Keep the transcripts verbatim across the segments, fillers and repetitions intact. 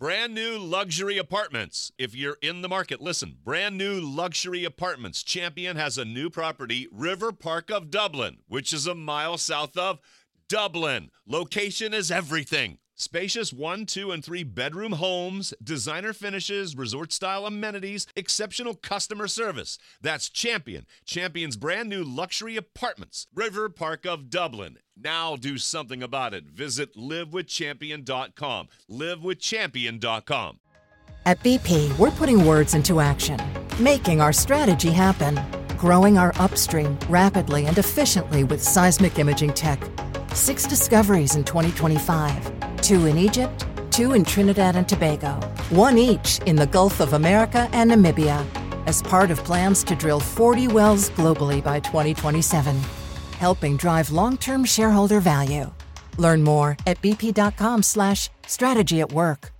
Brand new luxury apartments. If you're in the market, listen. Brand new luxury apartments. Champion has a new property, River Park of Dublin, which is a mile south of Dublin. Location is everything. Spacious one, two, and three bedroom homes, designer finishes, resort-style amenities, exceptional customer service. That's Champion. Champion's brand new luxury apartments, River Park of Dublin. Now do something about it. Visit live with champion dot com. live with champion dot com. At B P, we're putting words into action, making our strategy happen, growing our upstream rapidly and efficiently with seismic imaging tech. Six discoveries in twenty twenty-five. Two in Egypt, two in Trinidad and Tobago, one each in the Gulf of America and Namibia, as part of plans to drill forty wells globally by twenty twenty-seven, helping drive long-term shareholder value. Learn more at bp.com slash strategy at work.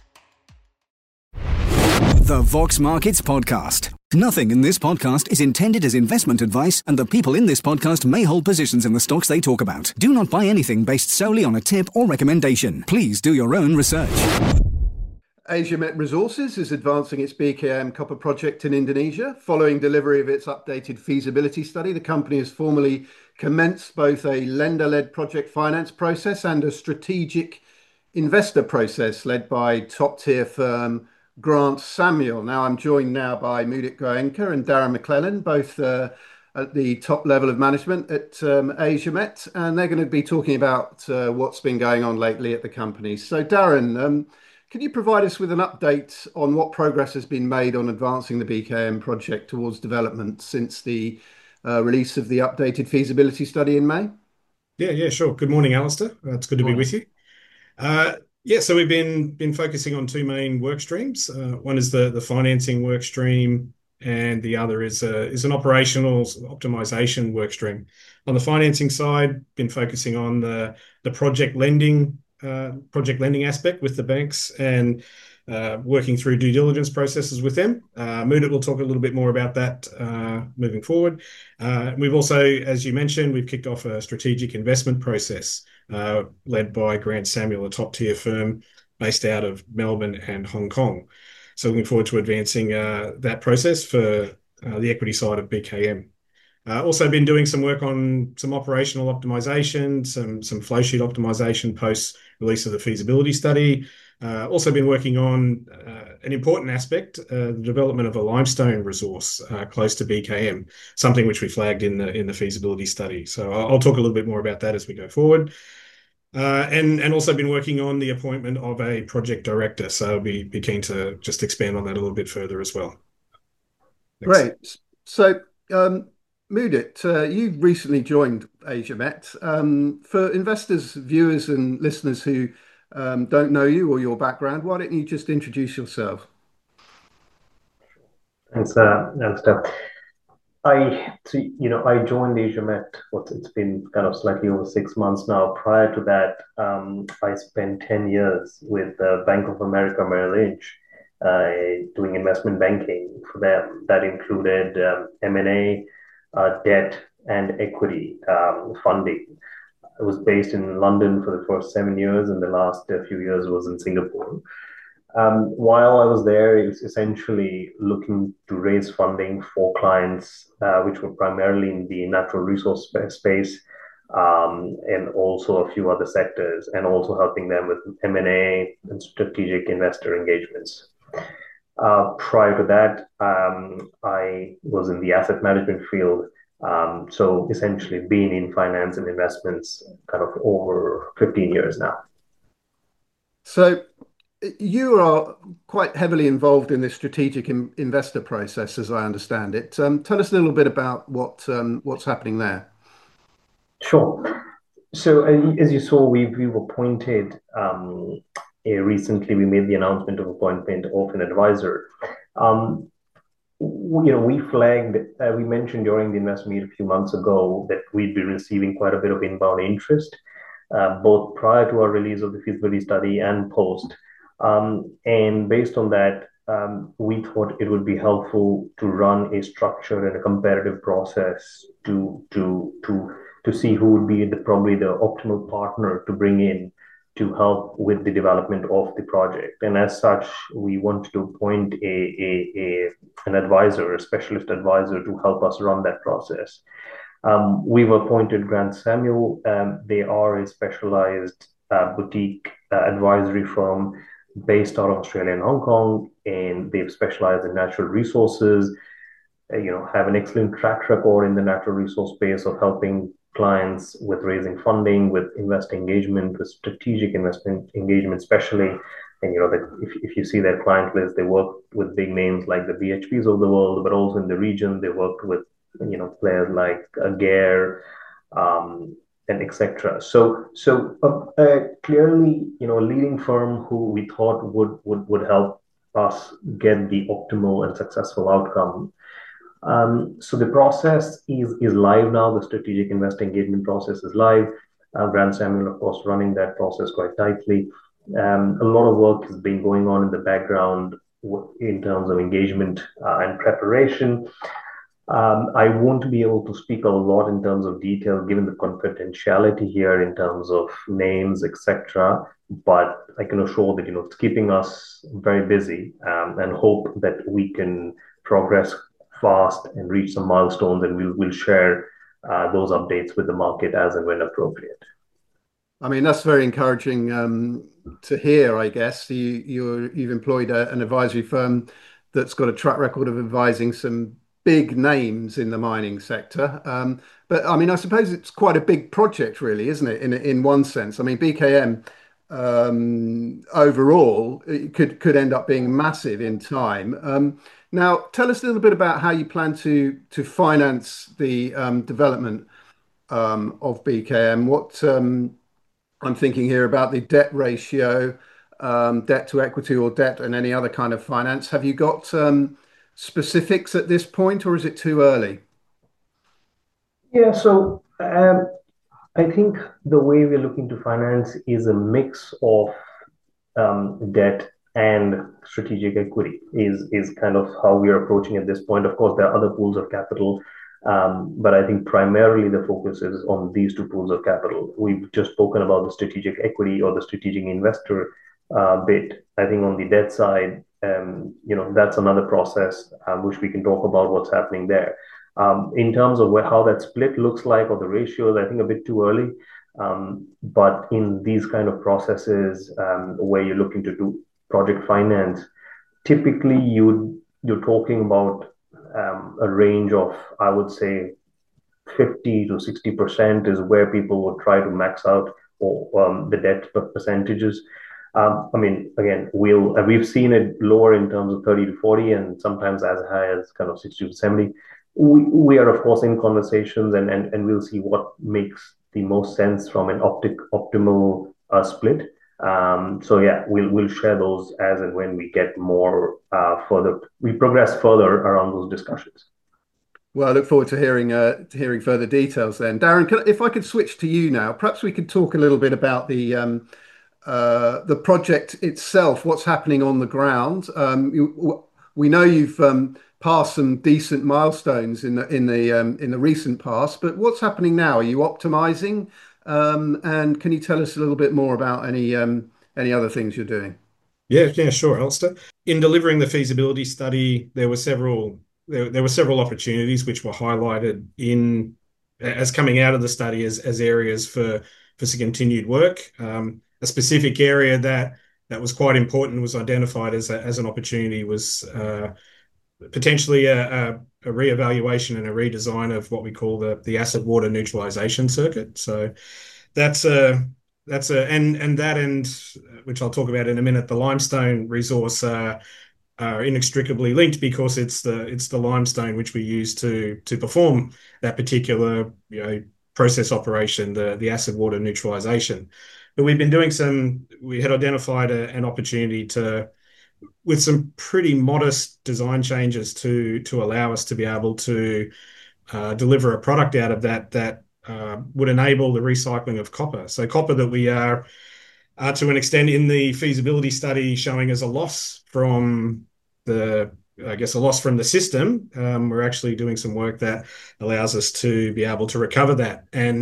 The Vox Markets Podcast. Nothing in this podcast is intended as investment advice, and the people in this podcast may hold positions in the stocks they talk about. Do not buy anything based solely on a tip or recommendation. Please do your own research. Asia-Met Resources is advancing its B K M copper project in Indonesia. Following delivery of its updated feasibility study, the company has formally commenced both a lender-led project finance process and a strategic investor process led by top-tier firm Grant Samuel. Now, I'm joined now by Mudit Goenka and Darren McClellan, both uh, at the top level of management at um, Asia-Met, and they're going to be talking about uh, what's been going on lately at the company. So, Darren, um, can you provide us with an update on what progress has been made on advancing the B K M project towards development since the uh, release of the updated feasibility study in May? Yeah, yeah, sure. Good morning, Alistair. Uh, it's good to be with you. Uh, Yeah, so we've been been focusing on two main work streams. Uh, one is the the financing work stream, and the other is a, is an operational optimization work stream. On the financing side, been focusing on the the project lending uh, project lending aspect with the banks and uh, working through due diligence processes with them. Uh, Mudit will talk a little bit more about that uh, moving forward. Uh, we've also, as you mentioned, we've kicked off a strategic investment process Uh, led by Grant Samuel, a top-tier firm based out of Melbourne and Hong Kong. So looking forward to advancing uh, that process for uh, the equity side of B K M. Uh, also been doing some work on some operational optimization, some, some flow sheet optimization post-release of the feasibility study. Uh, also been working on uh, an important aspect, uh, the development of a limestone resource uh, close to B K M, something which we flagged in the in the feasibility study. So I'll, I'll talk a little bit more about that as we go forward. Uh, and, and also been working on the appointment of a project director. So I'll be, be keen to just expand on that a little bit further as well. Thanks. Great. So, um, Mudit, uh, you recently joined Asia-Met. Um, for investors, viewers and listeners who um, don't know you or your background, why don't you just introduce yourself? Thanks, uh, Alistair. I, so, you know, I joined Asia-Met, what it's been kind of slightly over six months now. Prior to that, um, I spent ten years with uh, Bank of America Merrill Lynch, uh, doing investment banking for them. That included um, M and A, uh, debt, and equity um, funding. I was based in London for the first seven years, and the last uh, few years was in Singapore. Um, while I was there, it was essentially looking to raise funding for clients, uh, which were primarily in the natural resource space, um, and also a few other sectors, and also helping them with M and A and strategic investor engagements. Uh, prior to that, um, I was in the asset management field, um, so essentially being in finance and investments kind of over fifteen years now. So you are quite heavily involved in this strategic in, investor process, as I understand it. Um, tell us a little bit about what um, what's happening there. Sure. So uh, as you saw, we've, we've appointed, um, uh, recently we made the announcement of appointment of an advisor. Um, you know, we flagged, uh, we mentioned during the investment meet a few months ago that we'd been receiving quite a bit of inbound interest, uh, both prior to our release of the feasibility study and post. Um, and based on that, um, we thought it would be helpful to run a structured and a competitive process to to to to see who would be the probably the optimal partner to bring in to help with the development of the project. And as such, we wanted to appoint a, a, a an advisor, a specialist advisor, to help us run that process. Um, we've appointed Grant Samuel. Um, they are a specialized uh, boutique uh, advisory firm based out of Australia and Hong Kong, and they've specialized in natural resources. Uh, you know, have an excellent track record in the natural resource space of helping clients with raising funding, with investor engagement, with strategic investment engagement, especially. And you know that if, if you see their client list, they work with big names like the B H Ps of the world, but also in the region, they worked with you know players like uh, Gare, um, and et cetera. So so uh, uh, clearly, you know, a leading firm who we thought would would would help us get the optimal and successful outcome. Um, so the process is is live now. The strategic investor engagement process is live. Uh, Grant Samuel, of course, running that process quite tightly. Um, a lot of work has been going on in the background in terms of engagement uh, and preparation. Um, I won't be able to speak a lot in terms of detail, given the confidentiality here in terms of names, et cetera. But I can assure that you know it's keeping us very busy, um, and hope that we can progress fast and reach some milestones, and we'll we'll share uh, those updates with the market as and when appropriate. I mean, that's very encouraging um, to hear, I guess. You, you're, you've employed a, an advisory firm that's got a track record of advising some big names in the mining sector. Um, but I mean, I suppose it's quite a big project, really, isn't it? In in one sense. I mean, B K M um, overall it could could end up being massive in time. Um, now, tell us a little bit about how you plan to to finance the um, development um, of B K M. What um, I'm thinking here about the debt ratio, um, debt to equity or debt and any other kind of finance. Have you got um, specifics at this point, or is it too early? Yeah, so um, I think the way we're looking to finance is a mix of um, debt and strategic equity is is kind of how we are approaching at this point. Of course, there are other pools of capital, um, but I think primarily the focus is on these two pools of capital. We've just spoken about the strategic equity or the strategic investor uh, bit. I think on the debt side, um, you know, that's another process um, which we can talk about what's happening there. Um, in terms of where, how that split looks like or the ratios, I think a bit too early. Um, but in these kind of processes um, where you're looking to do project finance, typically you you're talking about um, a range of, I would say, fifty to sixty percent is where people would try to max out or um, the debt percentages. Um, I mean, again, we'll uh, we've seen it lower in terms of thirty to forty, and sometimes as high as kind of sixty to seventy. We we are of course in conversations, and and, and we'll see what makes the most sense from an optic optimal uh, split. Um, so yeah, we'll we'll share those as and when we get more uh, further, we progress further around those discussions. Well, I look forward to hearing uh, to hearing further details then. Darren, can, if I could switch to you now, perhaps we could talk a little bit about the um, uh, the project itself, what's happening on the ground. Um, you, we know you've um, passed some decent milestones in the in the um, in the recent past, but what's happening now? Are you optimizing? Um, and can you tell us a little bit more about any um, any other things you're doing? Yeah, yeah, sure, Alistair. In delivering the feasibility study, there were several there, there were several opportunities which were highlighted in as coming out of the study as as areas for for some continued work. Um, a specific area that that was quite important was identified as a, as an opportunity was uh, potentially a, a, a reevaluation and a redesign of what we call the the acid water neutralization circuit. So that's a that's a and and that and which I'll talk about in a minute. The limestone resource uh, are inextricably linked because it's the it's the limestone which we use to to perform that particular you know process operation, the the acid water neutralization. But we've been doing some. We had identified a, an opportunity to, with some pretty modest design changes to to allow us to be able to uh, deliver a product out of that that uh, would enable the recycling of copper. So copper that we are, uh, to an extent, in the feasibility study showing as a loss from the, I guess, a loss from the system. Um, we're actually doing some work that allows us to be able to recover that. And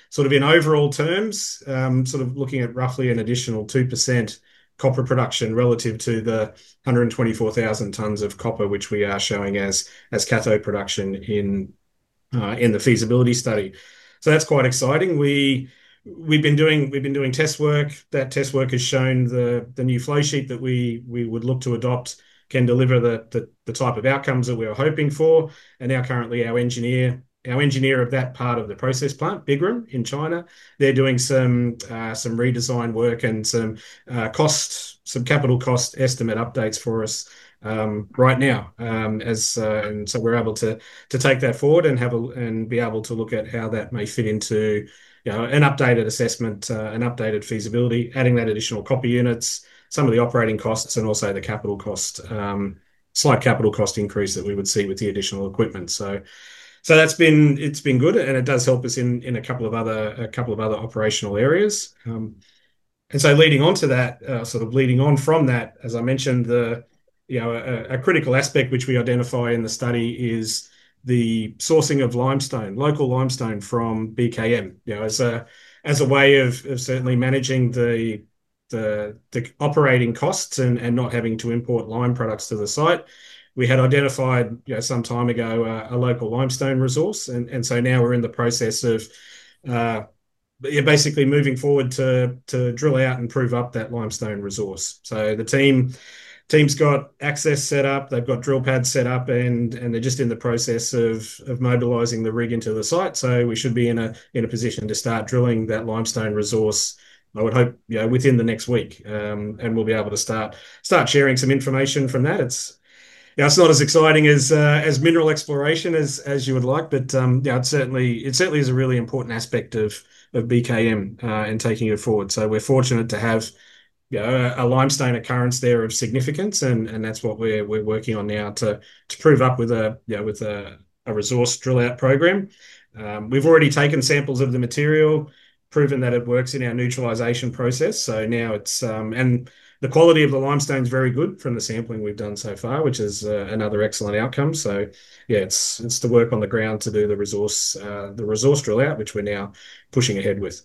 sort of in overall terms, um, sort of looking at roughly an additional two percent copper production relative to the one hundred twenty-four thousand tons of copper, which we are showing as as cathode production in uh, in the feasibility study. So that's quite exciting. We we've been doing we've been doing test work. That test work has shown the the new flow sheet that we we would look to adopt can deliver the, the the type of outcomes that we were hoping for. And now currently our engineer our engineer of that part of the process plant, Bigram in China, they're doing some uh, some redesign work and some uh, cost some capital cost estimate updates for us um, right now. Um, as uh, and so we're able to to take that forward and have a and be able to look at how that may fit into, you know, an updated assessment, uh, an updated feasibility, adding that additional copper units, some of the operating costs, and also the capital cost, um, slight capital cost increase that we would see with the additional equipment. So, so that's been it's been good, and it does help us in in a couple of other a couple of other operational areas. Um, and so, leading on to that, uh, sort of leading on from that, as I mentioned, the you know a, a critical aspect which we identify in the study is the sourcing of limestone, local limestone from B K M, you know, as a as a way of, of certainly managing the the the operating costs and and not having to import lime products to the site. We had identified, you know, some time ago uh, a local limestone resource, and and so now we're in the process of uh, basically moving forward to to drill out and prove up that limestone resource. So the team. Team's got access set up, they've got drill pads set up, and and they're just in the process of of mobilizing the rig into the site. So we should be in a in a position to start drilling that limestone resource, I would hope, you know, within the next week, um, and we'll be able to start start sharing some information from that. It's yeah, it's not as exciting as uh, as mineral exploration as as you would like, but um, yeah, it certainly it certainly is a really important aspect of of B K M uh, and taking it forward. So we're fortunate to have, you know, a, a limestone occurrence there of significance, and and that's what we're we're working on now to to prove up with a you know, with a, a resource drill out program. Um, we've already taken samples of the material, proven that it works in our neutralization process. So now it's um, and the quality of the limestone is very good from the sampling we've done so far, which is uh, another excellent outcome. So yeah, it's it's the work on the ground to do the resource uh, the resource drill out, which we're now pushing ahead with.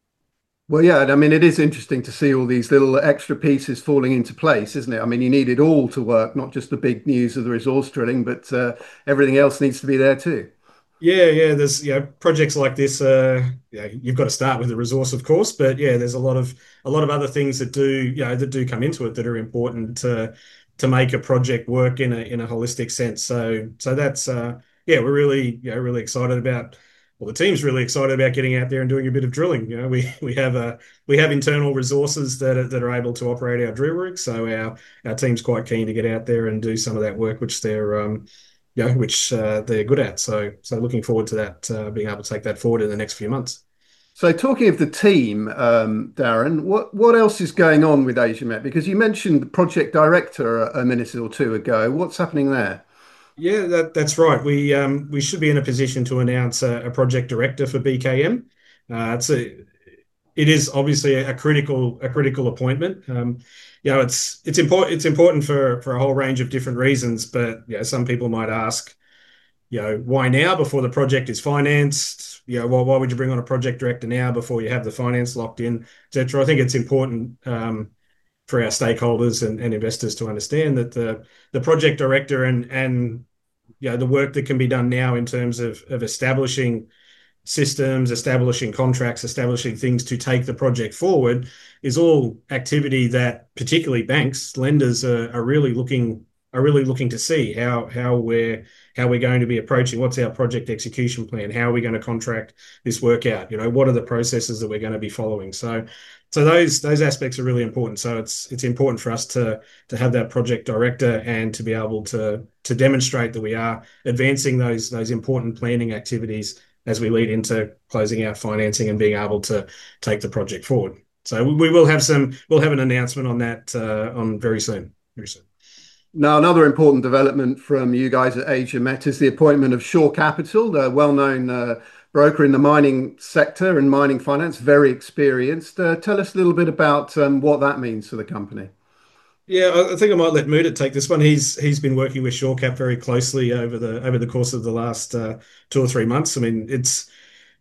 Well, yeah, I mean, it is interesting to see all these little extra pieces falling into place, isn't it? I mean, you need it all to work, not just the big news of the resource drilling, but uh, everything else needs to be there too. Yeah, yeah. There's, you know, projects like this. Uh, yeah, you've got to start with the resource, of course, but yeah, there's a lot of a lot of other things that do, you know, that do come into it that are important to to make a project work in a in a holistic sense. So, so that's uh, yeah, we're really, you know, really excited about. Well, the team's really excited about getting out there and doing a bit of drilling. You know, we we have a we have internal resources that are, that are able to operate our drill rigs. So our our team's quite keen to get out there and do some of that work, which they're um, you know, which uh, they're good at. So so looking forward to that, uh, being able to take that forward in the next few months. So talking of the team, um, Darren, what what else is going on with Asiamet? Because you mentioned the project director a, a minute or two ago. What's happening there? Yeah, that, that's right. We um, we should be in a position to announce a, a project director for B K M. Uh, it's a, it is obviously a, a critical a critical appointment. Um, you know, it's it's important it's important for for a whole range of different reasons. But you know, some people might ask, you know, why now before the project is financed? You know, why, why would you bring on a project director now before you have the finance locked in, et cetera. I think it's important um, for our stakeholders and, and investors to understand that the the project director and and you know, the work that can be done now in terms of of establishing systems, establishing contracts, establishing things to take the project forward is all activity that particularly banks, lenders are, are really looking are really looking to see how how we're how we're going to be approaching. What's our project execution plan? How are we going to contract this work out? You know, what are the processes that we're going to be following? So so those those aspects are really important. So it's it's important for us to to have that project director and to be able to to demonstrate that we are advancing those those important planning activities as we lead into closing out financing and being able to take the project forward. So we will have some we'll have an announcement on that uh, on very soon. Very soon. Now, another important development from you guys at Asiamet is the appointment of Shore Capital, the well-known uh, broker in the mining sector and mining finance, very experienced. Uh, tell us a little bit about um, what that means for the company. Yeah, I think I might let Mudit take this one. He's he's been working with ShoreCap very closely over the over the course of the last uh, two or three months. I mean, it's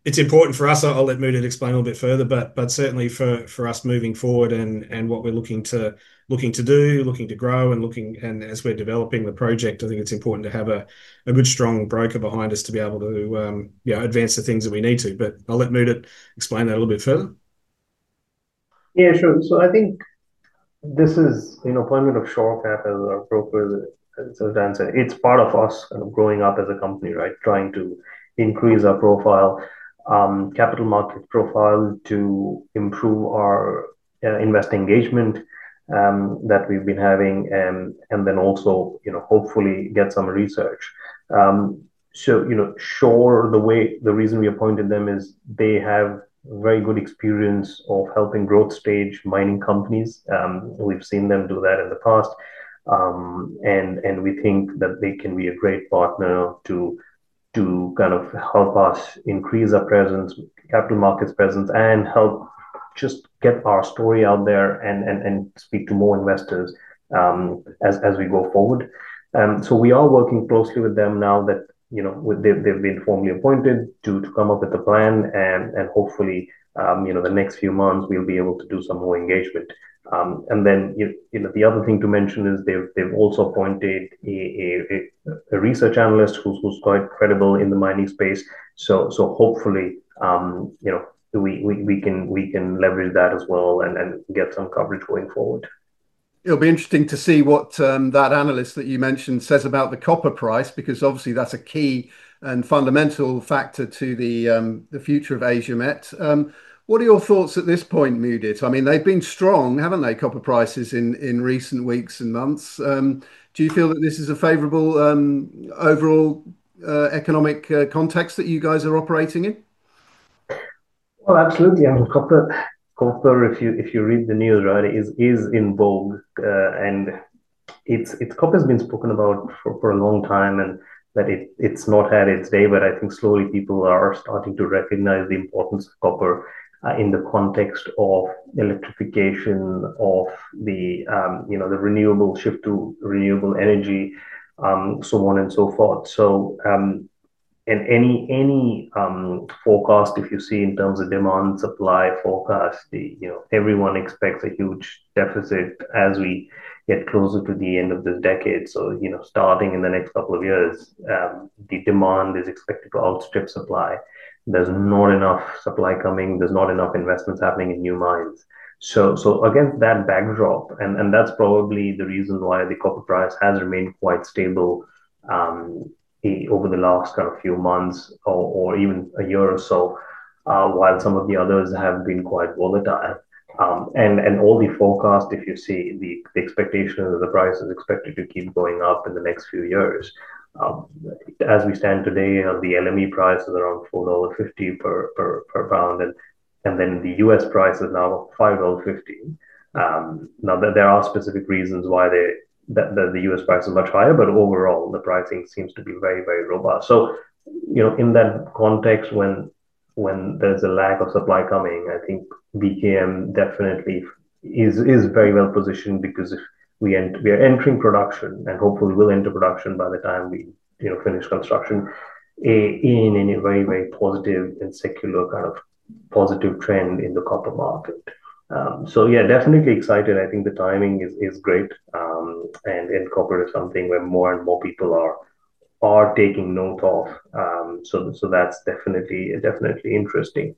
it's important for us. I'll, I'll let Mudit explain a little bit further, but but certainly for for us moving forward and and what we're looking to looking to do, looking to grow, and looking and as we're developing the project, I think it's important to have a a good strong broker behind us to be able to um, you know, advance the things that we need to. But I'll let Mudit explain that a little bit further. Yeah, sure. So I think this is, you know, appointment of Shorecap as our broker. So Dan said, it's part of us kind of growing up as a company, right? Trying to increase our profile, um, capital market profile, to improve our uh, investor engagement um, that we've been having, and and then also, you know, hopefully get some research. Um, so, you know, sure, the way the reason we appointed them is they have very good experience of helping growth stage mining companies. Um, we've seen them do that in the past. Um, and and we think that they can be a great partner to to kind of help us increase our presence, capital markets presence, and help just get our story out there and and, and speak to more investors um, as as we go forward. Um, so we are working closely with them now that, you know, with, they've, they've been formally appointed to to come up with a plan, and and hopefully um, you know, the next few months we'll be able to do some more engagement. Um, and then, you, you know, the other thing to mention is they've they've also appointed a, a, a research analyst who's who's quite credible in the mining space. So so hopefully, um, you know, we, we we can we can leverage that as well and and get some coverage going forward. It'll be interesting to see what um, that analyst that you mentioned says about the copper price, because obviously that's a key and fundamental factor to the um, the future of Asia-Met. Um, What are your thoughts at this point, Mudit? I mean, they've been strong, haven't they, copper prices in, in recent weeks and months. Um, do you feel that this is a favourable um, overall uh, economic uh, context that you guys are operating in? Well, absolutely. I mean, copper, copper. If you if you read the news, right, is is in vogue, uh, and it's it's copper's been spoken about for, for a long time, and that it it's not had its day. But I think slowly people are starting to recognize the importance of copper. Uh, in the context of electrification, of the um, you know, the renewable shift to renewable energy, um, so on and so forth. So um, and any any um, forecast, if you see in terms of demand supply forecast, the you know, everyone expects a huge deficit as we get closer to the end of this decade. So, you know, starting in the next couple of years, um, the demand is expected to outstrip supply. There's not enough supply coming. There's not enough investments happening in new mines. So, so against that backdrop, and, and that's probably the reason why the copper price has remained quite stable um, over the last kind of few months or, or even a year or so, uh, while some of the others have been quite volatile. Um, and and all the forecast, if you see the, the expectation that the price is expected to keep going up in the next few years. Um, as we stand today, uh, the L M E price is around four dollars fifty per, per, per pound, and, and then the U S price is now five dollars fifty. Um, now, that there are specific reasons why they, that, that the U S price is much higher, but overall, the pricing seems to be very, very robust. So, you know, in that context, when when there's a lack of supply coming, I think B K M definitely is is very well positioned, because if we ent- we are entering production, and hopefully will enter production by the time we, you know, finish construction, a, in, in a very, very positive and secular kind of positive trend in the copper market. Um, so yeah, definitely excited. I think the timing is, is great. Um, and, and copper is something where more and more people are are taking note of. Um, so so that's definitely definitely interesting.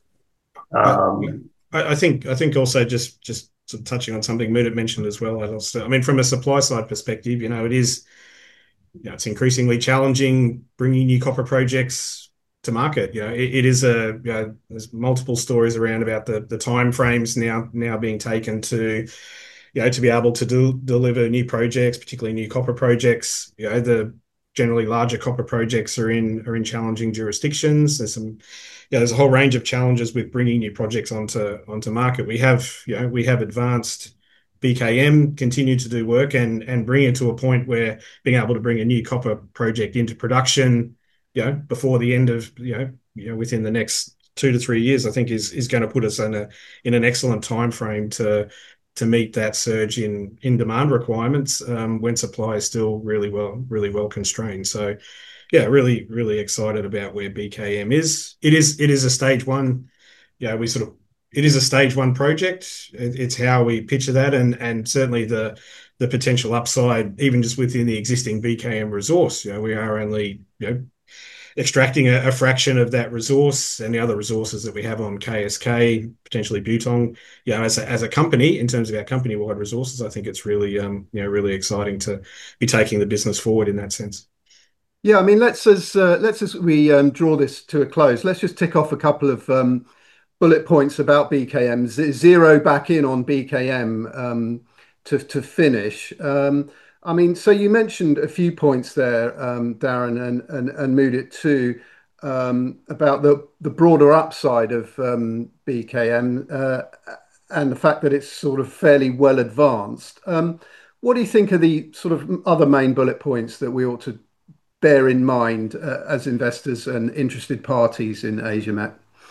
Um, I, I think I think also just just sort of touching on something Mudit mentioned as well. Also, I mean, from a supply side perspective, you know, it is, you know, it's increasingly challenging bringing new copper projects to market. You know, it, it is a, you know, there's multiple stories around about the the time frames now now being taken to, you know, to be able to do, deliver new projects, particularly new copper projects. You know, the generally larger copper projects are in are in challenging jurisdictions. There's some, yeah, there's a whole range of challenges with bringing new projects onto onto market. We have, you know, we have advanced B K M continue to do work and and bring it to a point where being able to bring a new copper project into production, you know, before the end of, you know, you know, within the next two to three years, I think is is going to put us in a in an excellent time frame to to meet that surge in in demand requirements um, when supply is still really well really well constrained. So, yeah, really, really excited about where B K M is. It is it is a stage one. Yeah, we sort of it is a stage one project. It, it's how we picture that, and and certainly the the potential upside, even just within the existing B K M resource. You know, we are only you know extracting a, a fraction of that resource and the other resources that we have on K S K, potentially Butong. You know, as a, as a company, in terms of our company-wide resources, I think it's really, um, you know, really exciting to be taking the business forward in that sense. Yeah, I mean, let's as uh, let's as we um, draw this to a close, let's just tick off a couple of um, bullet points about B K M. Z- Zero back in on B K M um, to to finish. Um, I mean, so you mentioned a few points there, um, Darren, and and and Mudit too, um, about the the broader upside of um, B K M uh, and the fact that it's sort of fairly well advanced. Um, what do you think are the sort of other main bullet points that we ought to bear in mind uh, as investors and interested parties in Asia?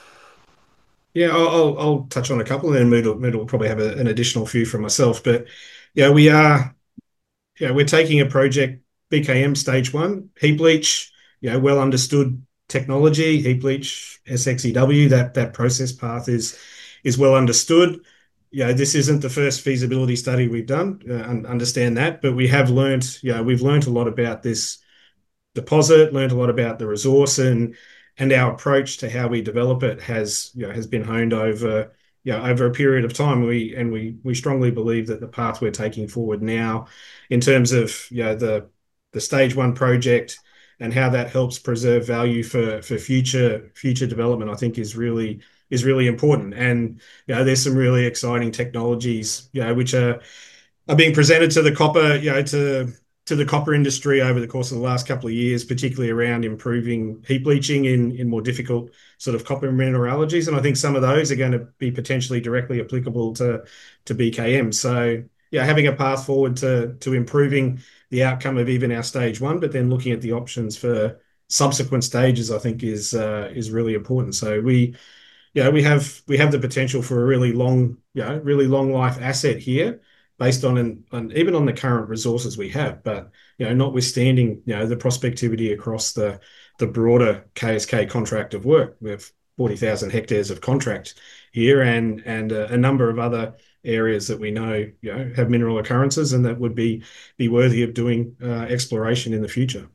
Yeah, I'll, I'll, I'll touch on a couple, and then Mood will, Mood will probably have a, an additional few from myself. But yeah, we are, yeah, we're taking a project, B K M stage one, heap leach, you know, well understood technology, heap leach, S X E W, that that process path is is well understood. You know, this isn't the first feasibility study we've done, uh, understand that, but we have learned, you know, we've learned a lot about this deposit, learned a lot about the resource, and and our approach to how we develop it has you know has been honed over you know over a period of time. We and we we strongly believe that the path we're taking forward now, in terms of you know the the stage one project and how that helps preserve value for for future future development, I think is really is really important. And you know there's some really exciting technologies you know which are are being presented to the copper you know to to the copper industry over the course of the last couple of years, particularly around improving heap leaching in, in more difficult sort of copper mineralogies. And I think some of those are going to be potentially directly applicable to, to B K M. So yeah, having a path forward to, to improving the outcome of even our stage one, but then looking at the options for subsequent stages, I think is uh, is really important. So we yeah, we have we have the potential for a really long, you know, really long life asset here, based on an, on even on the current resources we have. But you know, notwithstanding, you know, the prospectivity across the the broader K S K contract of work, we have forty thousand hectares of contract here, and and a, a number of other areas that we know, you know, have mineral occurrences and that would be be worthy of doing uh, exploration in the future.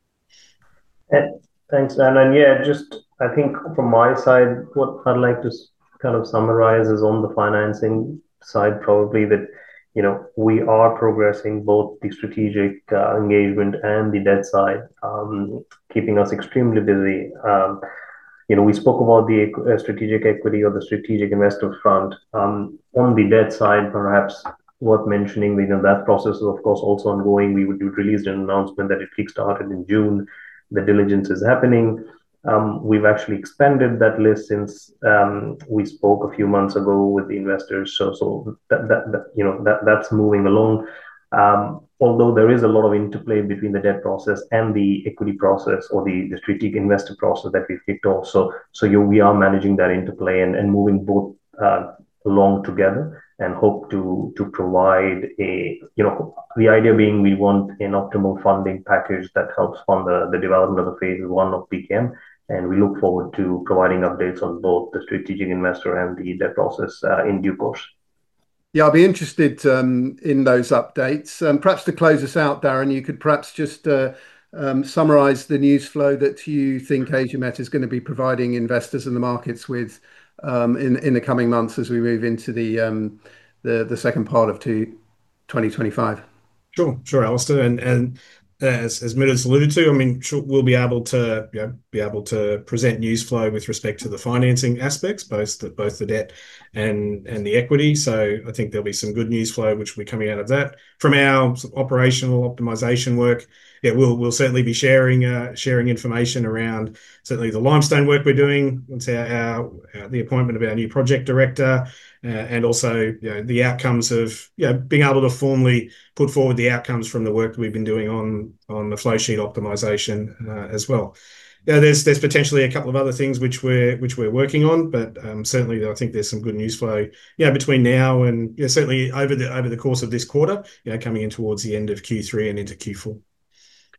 Yeah, thanks, Dan. And yeah, just I think from my side, what I'd like to kind of summarize is on the financing side, probably that, you know, we are progressing both the strategic uh, engagement and the debt side, um, keeping us extremely busy. Um, you know, we spoke about the uh, strategic equity or the strategic investor front. Um, on the debt side, perhaps worth mentioning, you know, that process is of course also ongoing. We would released an announcement that it kickstarted in June. The diligence is happening. Um, we've actually expanded that list since um, we spoke a few months ago with the investors. So, so that, that, that you know that that's moving along. Um, although there is a lot of interplay between the debt process and the equity process or the, the strategic investor process that we've kicked off. So, so you, we are managing that interplay and, and moving both uh, along together, and hope to to provide a, you know, the idea being we want an optimal funding package that helps fund the, the development of the phase one of B K M. And we look forward to providing updates on both the strategic investor and the debt process uh, in due course. Yeah, I'll be interested um, in those updates. Um, perhaps to close us out, Darren, you could perhaps just uh, um, summarize the news flow that you think AsiaMet is going to be providing investors and the markets with um, in in the coming months as we move into the um, the the second part of two, twenty twenty-five. Sure, sure, Alistair, and and as as Mitters alluded to, I mean, sure, we'll be able to you know, be able to present news flow with respect to the financing aspects, both the both the debt and and the equity. So I think there'll be some good news flow which will be coming out of that. From our operational optimization work, yeah, we'll we'll certainly be sharing uh, sharing information around certainly the limestone work we're doing. It's our, our, our the appointment of our new project director. Uh, and also, you know, the outcomes of you know, being able to formally put forward the outcomes from the work that we've been doing on on the flow sheet optimization uh, as well. Yeah, there's there's potentially a couple of other things which we're which we're working on, but um, certainly I think there's some good news flow, you know, between now and yeah, certainly over the over the course of this quarter, you know, coming in towards the end of Q three and into Q four.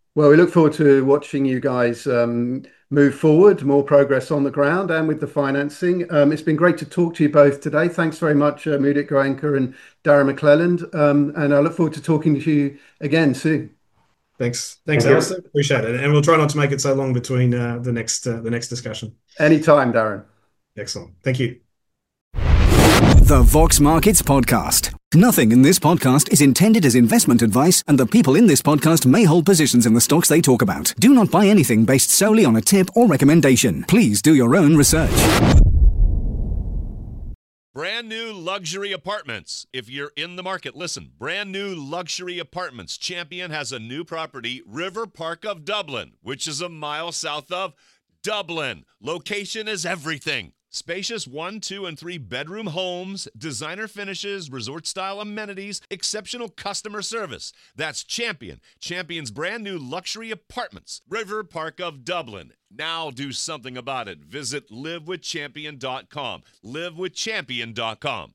Well, we look forward to watching you guys um, move forward, more progress on the ground and with the financing. Um, it's been great to talk to you both today. Thanks very much, uh, Mudit Goenka and Darren McClelland. Um, and I look forward to talking to you again soon. Thanks. Thanks, Thank you. Alistair. Appreciate it. And we'll try not to make it so long between uh, the next uh, the next discussion. Anytime, Darren. Excellent. Thank you. The Vox Markets Podcast. Nothing in this podcast is intended as investment advice, and the people in this podcast may hold positions in the stocks they talk about. Do not buy anything based solely on a tip or recommendation. Please do your own research. Brand new luxury apartments. If you're in the market, listen. Brand new luxury apartments. Champion has a new property, River Park of Dublin, which is a mile south of Dublin. Location is everything. Spacious one, two, and three bedroom homes, designer finishes, resort-style amenities, exceptional customer service. That's Champion. Champion's brand new luxury apartments, River Park of Dublin. Now do something about it. Visit live with champion dot com. live with champion dot com.